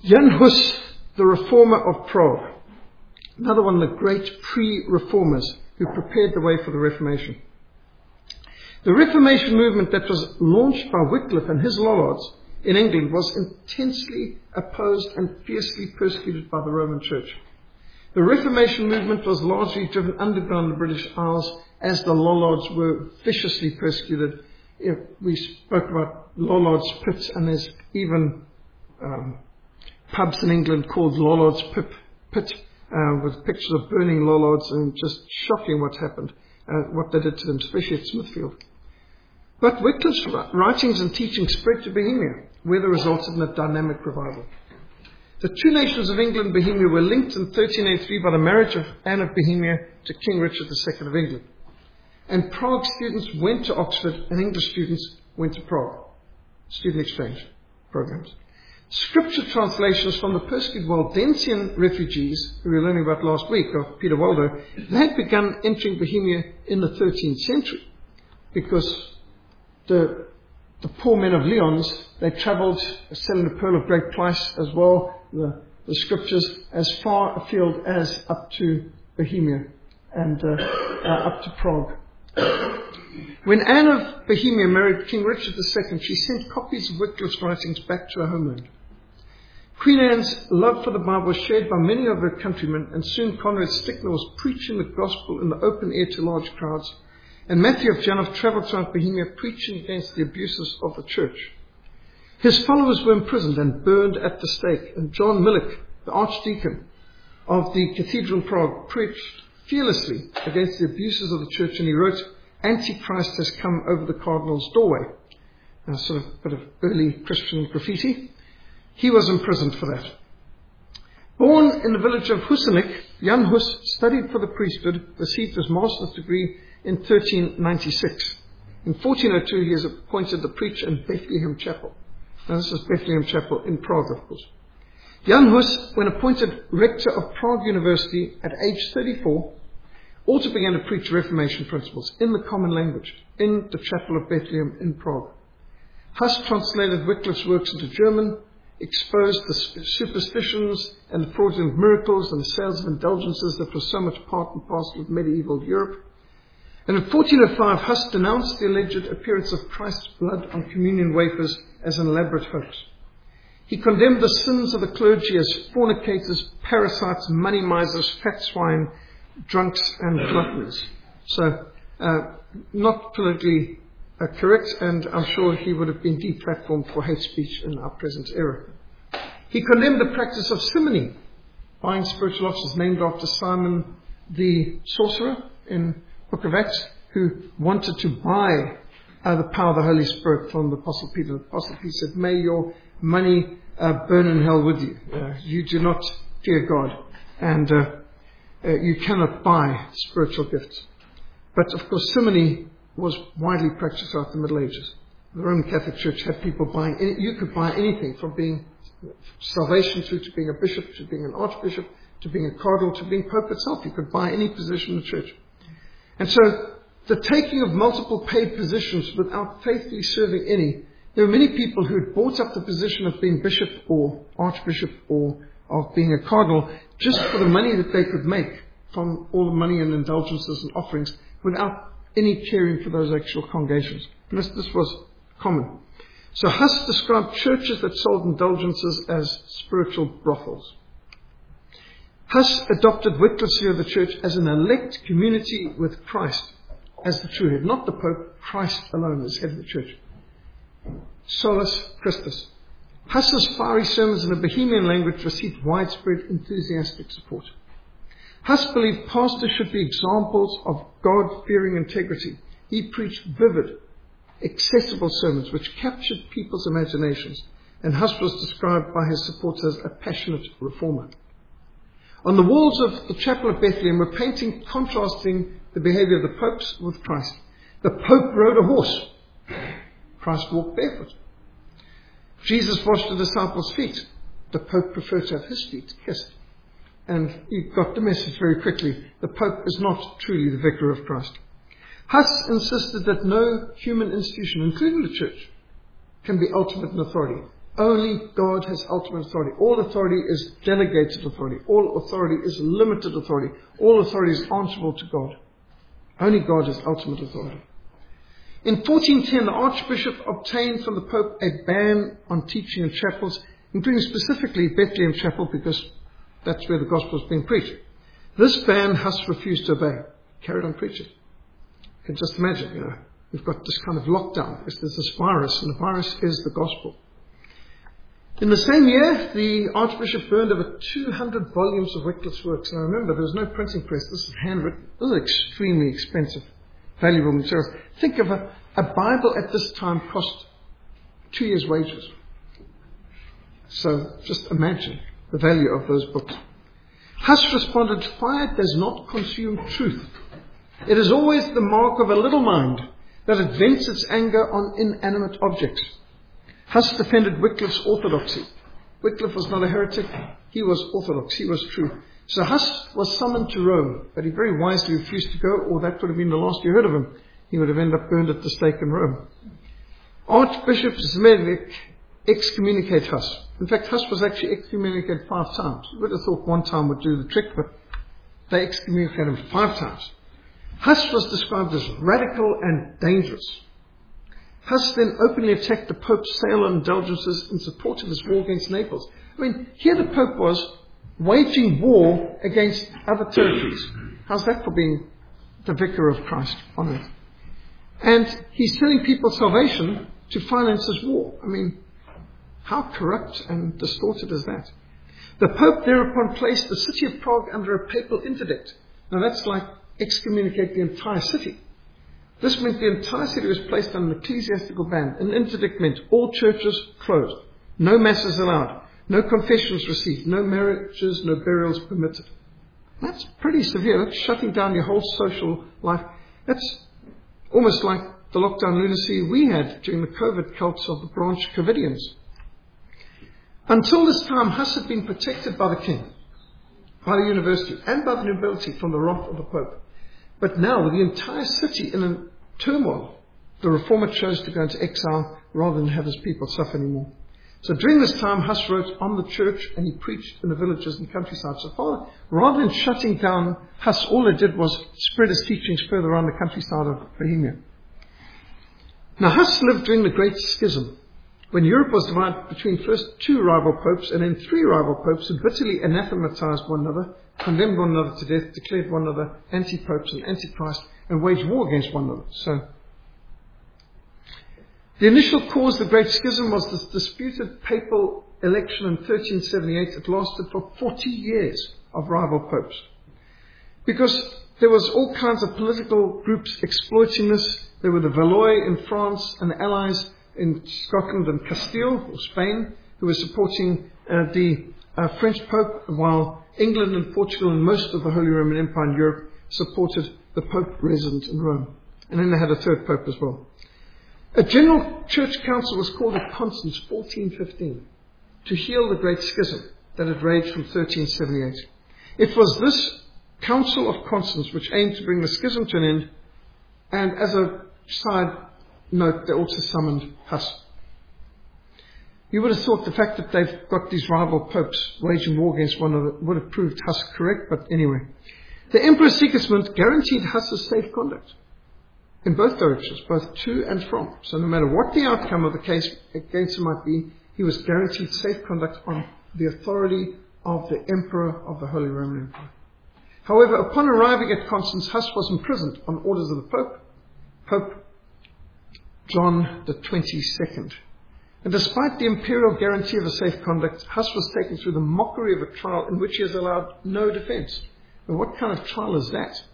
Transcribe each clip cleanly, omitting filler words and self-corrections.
Jan Hus, the reformer of Prague, another one of the great pre-reformers who prepared the way for the Reformation. The Reformation movement that was launched by Wycliffe and his Lollards in England was intensely opposed and fiercely persecuted by the Roman Church. The Reformation movement was largely driven underground in the British Isles as the Lollards were viciously persecuted. We spoke about Lollards Pit, and there's even pubs in England called Lollards Pit with pictures of burning Lollards, and just shocking what's happened, what they did to them, especially at Smithfield. But Wycliffe's writings and teaching spread to Bohemia, where they resulted in a dynamic revival. The two nations of England and Bohemia were linked in 1383 by the marriage of Anne of Bohemia to King Richard II of England. And Prague students went to Oxford, and English students went to Prague. Student exchange programs. Scripture translations from the persecuted Waldensian refugees, who we were learning about last week, of Peter Waldo, they had begun entering Bohemia in the 13th century, because the poor men of Lyons, they travelled, selling the pearl of great price as well, the scriptures, as far afield as up to Bohemia and up to Prague. When Anne of Bohemia married King Richard II, she sent copies of Wycliffe's writings back to her homeland. Queen Anne's love for the Bible was shared by many of her countrymen, and soon Conrad Stickler was preaching the gospel in the open air to large crowds. And Matthew of Janov travelled throughout Bohemia preaching against the abuses of the church. His followers were imprisoned and burned at the stake, and John Milik, the archdeacon of the cathedral in Prague, preached fearlessly against the abuses of the church, and he wrote, "Antichrist has come over the cardinal's doorway." A sort of bit of early Christian graffiti. He was imprisoned for that. Born in the village of Husenik, Jan Hus studied for the priesthood, received his master's degree in 1396. In 1402, he is appointed the preacher in Bethlehem Chapel. Now, this is Bethlehem Chapel in Prague, of course. Jan Hus, when appointed rector of Prague University at age 34, also began to preach Reformation principles in the common language in the Chapel of Bethlehem in Prague. Hus translated Wycliffe's works into German, exposed the superstitions and the fraudulent miracles and the sales of indulgences that were so much part and parcel of medieval Europe. And in 1405, Hus denounced the alleged appearance of Christ's blood on communion wafers as an elaborate hoax. He condemned the sins of the clergy as fornicators, parasites, money misers, fat swine, drunks and gluttons. So, not politically correct, and I'm sure he would have been deplatformed for hate speech in our present era. He condemned the practice of simony, buying spiritual officers, named after Simon the sorcerer in Book of Acts, who wanted to buy the power of the Holy Spirit from the Apostle Peter. The Apostle Peter said, "May your money burn in hell with you. You do not fear God, and you cannot buy spiritual gifts." But of course, simony was widely practiced throughout the Middle Ages. The Roman Catholic Church had people buying. You could buy anything, from being salvation through to being a bishop, to being an archbishop, to being a cardinal, to being pope itself. You could buy any position in the church. And so, the taking of multiple paid positions without faithfully serving any, there were many people who had bought up the position of being bishop or archbishop or of being a cardinal just for the money that they could make from all the money and indulgences and offerings without any caring for those actual congregations. And this was common. So Hus described churches that sold indulgences as spiritual brothels. Hus adopted Wycliffe's view of the church as an elect community with Christ as the true head, not the Pope, Christ alone as head of the church. Solus Christus. Hus's fiery sermons in a Bohemian language received widespread enthusiastic support. Hus believed pastors should be examples of God-fearing integrity. He preached vivid, accessible sermons which captured people's imaginations, and Hus was described by his supporters as a passionate reformer. On the walls of the Chapel of Bethlehem were paintings contrasting the behavior of the popes with Christ. The Pope rode a horse. Christ walked barefoot. Jesus washed the disciples' feet. The Pope preferred to have his feet kissed. And you got the message very quickly. The Pope is not truly the vicar of Christ. Hus insisted that no human institution, including the church, can be ultimate in authority. Only God has ultimate authority. All authority is delegated authority. All authority is limited authority. All authority is answerable to God. Only God has ultimate authority. In 1410, the Archbishop obtained from the Pope a ban on teaching in chapels, including specifically Bethlehem Chapel, because that's where the gospel is being preached. This ban Huss refused to obey. Carried on preaching. You can just imagine, we've got this kind of lockdown. There's this virus, and the virus is the gospel. In the same year, the Archbishop burned over 200 volumes of Wycliffe's works. Now remember, there was no printing press. This is handwritten. This is extremely expensive, valuable materials. Think of a Bible at this time cost 2 years' wages. So just imagine the value of those books. Huss responded, "Fire does not consume truth. It is always the mark of a little mind that it vents its anger on inanimate objects." Huss defended Wycliffe's orthodoxy. Wycliffe was not a heretic. He was orthodox. He was true. So Huss was summoned to Rome, but he very wisely refused to go, or that would have been the last you heard of him. He would have ended up burned at the stake in Rome. Archbishop Zmedik excommunicated Huss. In fact, Huss was actually excommunicated 5 times. You would have thought 1 time would do the trick, but they excommunicated him 5 times. Huss was described as radical and dangerous. Huss then openly attacked the Pope's sale of indulgences in support of his war against Naples. I mean, here the Pope was waging war against other territories. How's that for being the vicar of Christ on earth? And he's telling people salvation to finance his war. I mean, how corrupt and distorted is that? The Pope thereupon placed the city of Prague under a papal interdict. Now that's like excommunicate the entire city. This meant the entire city was placed under an ecclesiastical ban. An interdict meant all churches closed, no masses allowed, no confessions received, no marriages, no burials permitted. That's pretty severe. That's shutting down your whole social life. That's almost like the lockdown lunacy we had during the COVID cults of the branch Covidians. Until this time, Huss had been protected by the king, by the university, and by the nobility from the wrath of the Pope. But now, with the entire city in a turmoil, the reformer chose to go into exile rather than have his people suffer anymore. So during this time, Huss wrote on the church and he preached in the villages and countryside. So rather than shutting down Huss, all it did was spread his teachings further around the countryside of Bohemia. Now Huss lived during the Great Schism, when Europe was divided between first 2 rival popes and then 3 rival popes who bitterly anathematized one another, condemned one another to death, declared one another anti-popes and antichrist, and waged war against one another. So the initial cause of the Great Schism was this disputed papal election in 1378. It lasted for 40 years of rival popes. Because there was all kinds of political groups exploiting this. There were the Valois in France and the allies in Scotland and Castile, or Spain, who were supporting the French Pope, while England and Portugal and most of the Holy Roman Empire in Europe supported the Pope resident in Rome. And then they had a 3rd Pope as well. A general church council was called at Constance 1415 to heal the Great Schism that had raged from 1378. It was this Council of Constance which aimed to bring the schism to an end, and as a side note, they also summoned Huss. You would have thought the fact that they've got these rival popes waging war against one another would have proved Huss correct, but anyway. The Emperor Sigismund guaranteed Huss's safe conduct in both directions, both to and from. So no matter what the outcome of the case against him might be, he was guaranteed safe conduct on the authority of the Emperor of the Holy Roman Empire. However, upon arriving at Constance, Huss was imprisoned on orders of the Pope, Pope John the 22nd. And despite the imperial guarantee of a safe conduct, Huss was taken through the mockery of a trial in which he is allowed no defense. And what kind of trial is that?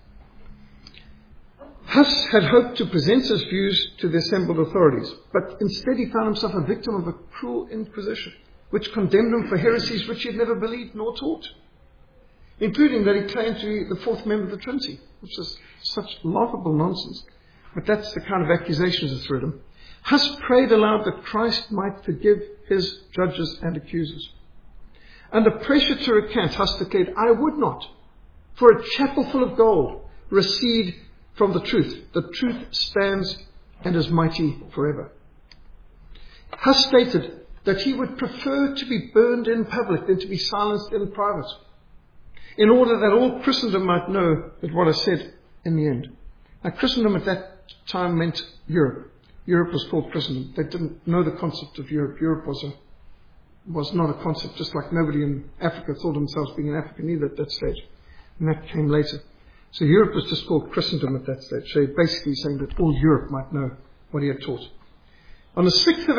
Huss had hoped to present his views to the assembled authorities, but instead he found himself a victim of a cruel inquisition, which condemned him for heresies which he had never believed nor taught, including that he claimed to be the 4th member of the Trinity, which is such laughable nonsense. But that's the kind of accusations that threw him. Huss prayed aloud that Christ might forgive his judges and accusers. Under pressure to recant, Huss declared, "I would not, for a chapel full of gold, recede from the truth. The truth stands and is mighty forever." Huss stated that he would prefer to be burned in public than to be silenced in private, in order that all Christendom might know that what I said in the end. Now, Christendom at that time meant Europe. Europe was called Christendom. They didn't know the concept of Europe. Europe was not a concept, just like nobody in Africa thought themselves being an African either at that stage. And that came later. So Europe was just called Christendom at that stage. So basically saying that all Europe might know what he had taught. On the 6th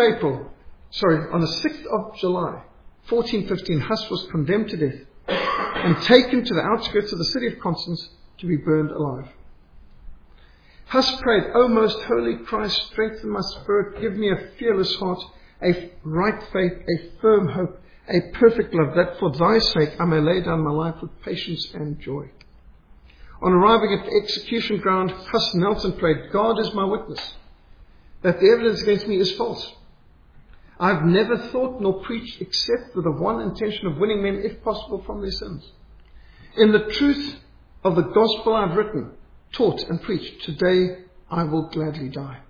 of July, 1415, Huss was condemned to death and taken to the outskirts of the city of Constance to be burned alive. Huss prayed, "O most holy Christ, strengthen my spirit, give me a fearless heart, a right faith, a firm hope, a perfect love, that for thy sake I may lay down my life with patience and joy." On arriving at the execution ground, Huss knelt and prayed, "God is my witness that the evidence against me is false. I've never thought nor preached except with the one intention of winning men, if possible, from their sins. In the truth of the gospel I've written, taught and preached, today I will gladly die."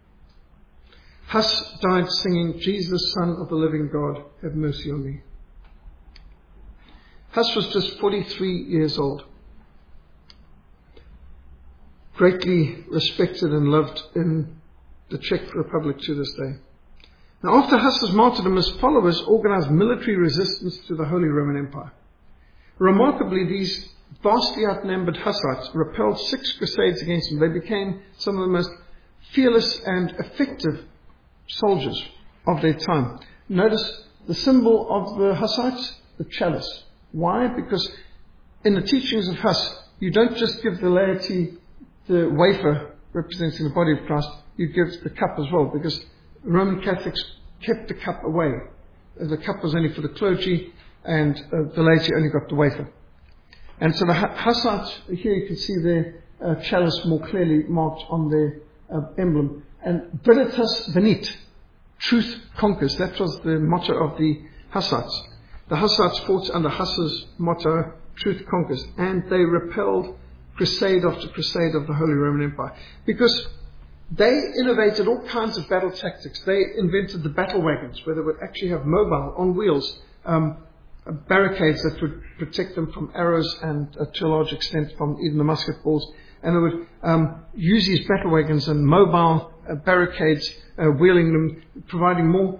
Huss died singing, "Jesus, Son of the living God, have mercy on me." Huss was just 43 years old. Greatly respected and loved in the Czech Republic to this day. Now, after Huss's martyrdom, his followers organized military resistance to the Holy Roman Empire. Remarkably, these vastly outnumbered Hussites repelled 6 crusades against them. They became some of the most fearless and effective soldiers of their time. Notice the symbol of the Hussites, the chalice. Why? Because in the teachings of Huss, you don't just give the laity the wafer representing the body of Christ, you give the cup as well, because Roman Catholics kept the cup away. The cup was only for the clergy, and the laity only got the wafer. And so the Hussites, here you can see their chalice more clearly marked on their emblem. And Veritas venit, truth conquers. That was the motto of the Hussites. The Hussites fought under Huss's motto, truth conquers. And they repelled crusade after crusade of the Holy Roman Empire. Because they innovated all kinds of battle tactics. They invented the battle wagons, where they would actually have mobile, on wheels, barricades that would protect them from arrows and, to a large extent, from even the musket balls. And they would use these battle wagons and mobile barricades, wheeling them, providing more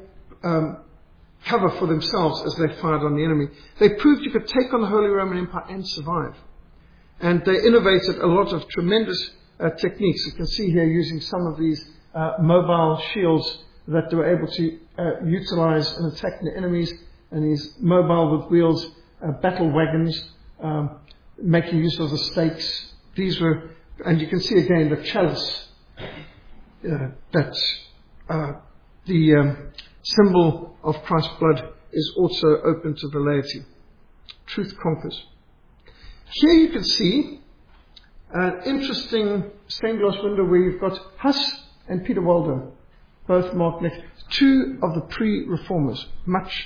cover for themselves as they fired on the enemy. They proved you could take on the Holy Roman Empire and survive. And they innovated a lot of tremendous techniques. You can see here using some of these mobile shields that they were able to utilize in attacking the enemies, and these mobile with wheels battle wagons, making use of the stakes. These were, and you can see again the chalice, that's the symbol of Christ's blood, is also open to the laity. Truth conquers. Here you can see an interesting stained glass window where you've got Huss and Peter Waldo, both marked next. 2 of the pre-reformers, much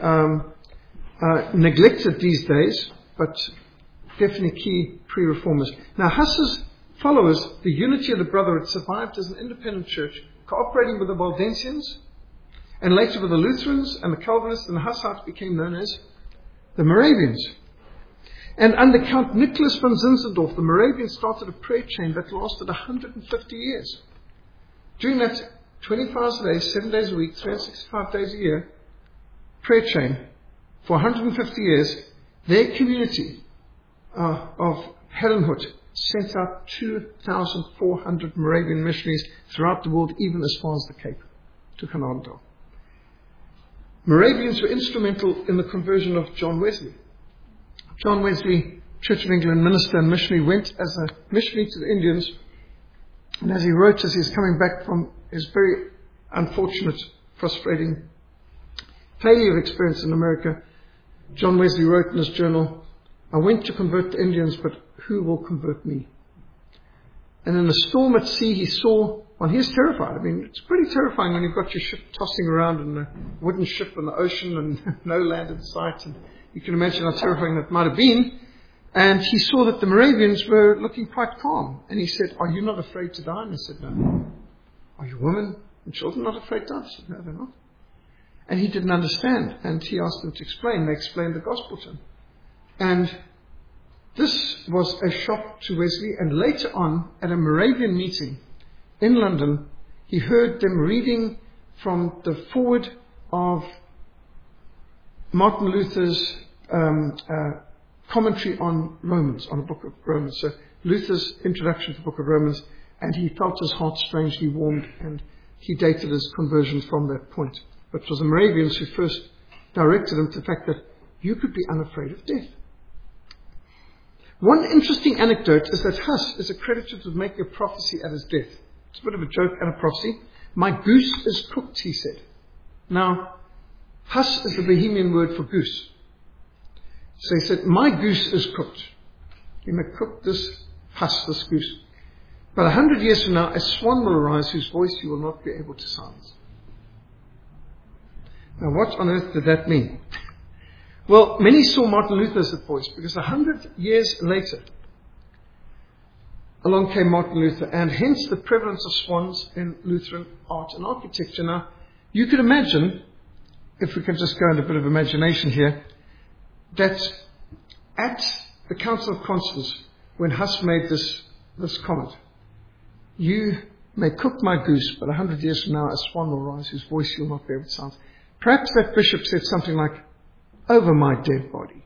neglected these days, but definitely key pre-reformers. Now, Huss's followers, the unity of the brotherhood, survived as an independent church, cooperating with the Waldensians, and later with the Lutherans and the Calvinists, and the Hussites became known as the Moravians. And under Count Nicholas von Zinzendorf, the Moravians started a prayer chain that lasted 150 years. During that 24 hours a day, 7 days a week, 365 days a year, prayer chain, for 150 years, their community of Herrnhut sent out 2,400 Moravian missionaries throughout the world, even as far as the Cape, to Canada. Moravians were instrumental in the conversion of John Wesley. John Wesley, Church of England minister and missionary, went as a missionary to the Indians, and as he wrote as he was coming back from his very unfortunate, frustrating failure experience in America, John Wesley wrote in his journal, "I went to convert the Indians, but who will convert me?" And in a storm at sea, he saw, well, he was terrified. I mean, it's pretty terrifying when you've got your ship tossing around in a wooden ship in the ocean and no land in sight. And you can imagine how terrifying that might have been. And he saw that the Moravians were looking quite calm. And he said, "Are you not afraid to die?" And they said, "No." "Are your women and children not afraid to die?" I said, "No, they're not." And he didn't understand. And he asked them to explain. They explained the gospel to him. And this was a shock to Wesley. And later on, at a Moravian meeting in London, he heard them reading from the foreword of Martin Luther's commentary on Romans, on the book of Romans. So Luther's introduction to the book of Romans, and he felt his heart strangely warmed, and he dated his conversion from that point. But it was the Moravians who first directed him to the fact that you could be unafraid of death. One interesting anecdote is that Huss is accredited with making a prophecy at his death. It's a bit of a joke and a prophecy. My goose is cooked, he said. Now, Huss is the Bohemian word for goose. So he said, my goose is cooked. You may cook this Huss, this goose. But 100 years from now, a swan will arise whose voice you will not be able to silence. Now, what on earth did that mean? Well, many saw Martin Luther as that voice, because 100 years later, along came Martin Luther, and hence the prevalence of swans in Lutheran art and architecture. Now, you could imagine, if we can just go into a bit of imagination here, that at the Council of Constance, when Huss made this comment, you may cook my goose, but 100 years from now a swan will rise whose voice you'll not be able to silence. Perhaps that bishop said something like, over my dead body.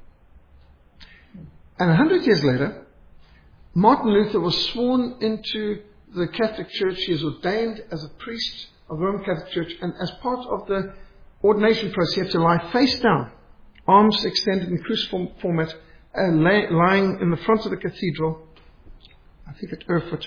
And 100 years later, Martin Luther was sworn into the Catholic Church. He was ordained as a priest of the Roman Catholic Church, and as part of the ordination process, he had to lie face down, arms extended in cruciform format, lying in the front of the cathedral, I think at Erfurt.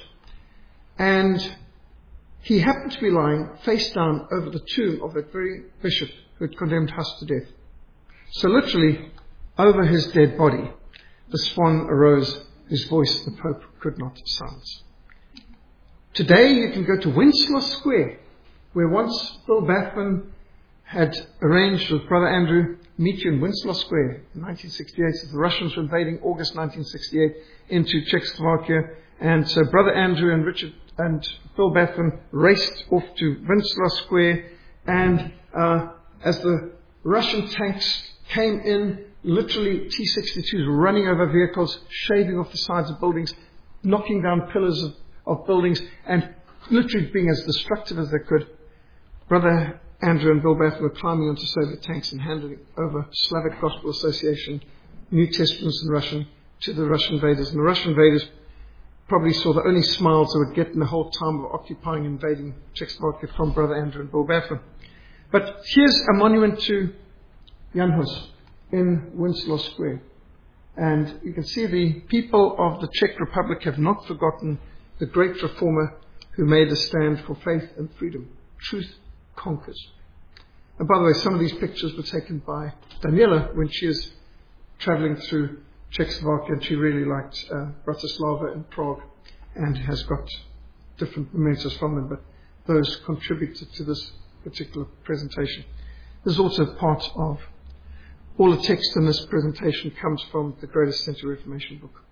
And he happened to be lying face down over the tomb of that very bishop who had condemned Huss to death. So literally, over his dead body, the swan arose whose voice the Pope could not silence. Today you can go to Wenceslas Square, where once Bill Bathman had arranged with Brother Andrew meet you in Wenceslas Square in 1968. So the Russians were invading August 1968 into Czechoslovakia, and so Brother Andrew and Richard and Bill Bathman raced off to Wenceslas Square, and as the Russian tanks came in, literally T-62s running over vehicles, shaving off the sides of buildings, knocking down pillars of buildings, and literally being as destructive as they could. Brother Andrew and Bill Bathman were climbing onto Soviet tanks and handing over Slavic Gospel Association, New Testaments in Russian, to the Russian invaders. And the Russian invaders probably saw the only smiles they would get in the whole time of occupying and invading Czechoslovakia from Brother Andrew and Bill Bathman. But here's a monument to Jan Hus in Wenceslas Square. And you can see the people of the Czech Republic have not forgotten the great reformer who made a stand for faith and freedom. Truth conquers. And by the way, some of these pictures were taken by Daniela when she is traveling through Czechoslovakia, and she really liked Bratislava and Prague, and has got different mementos from them, but those contributed to this particular presentation. There's also part of all the text in this presentation comes from the Greatest Century Reformation book.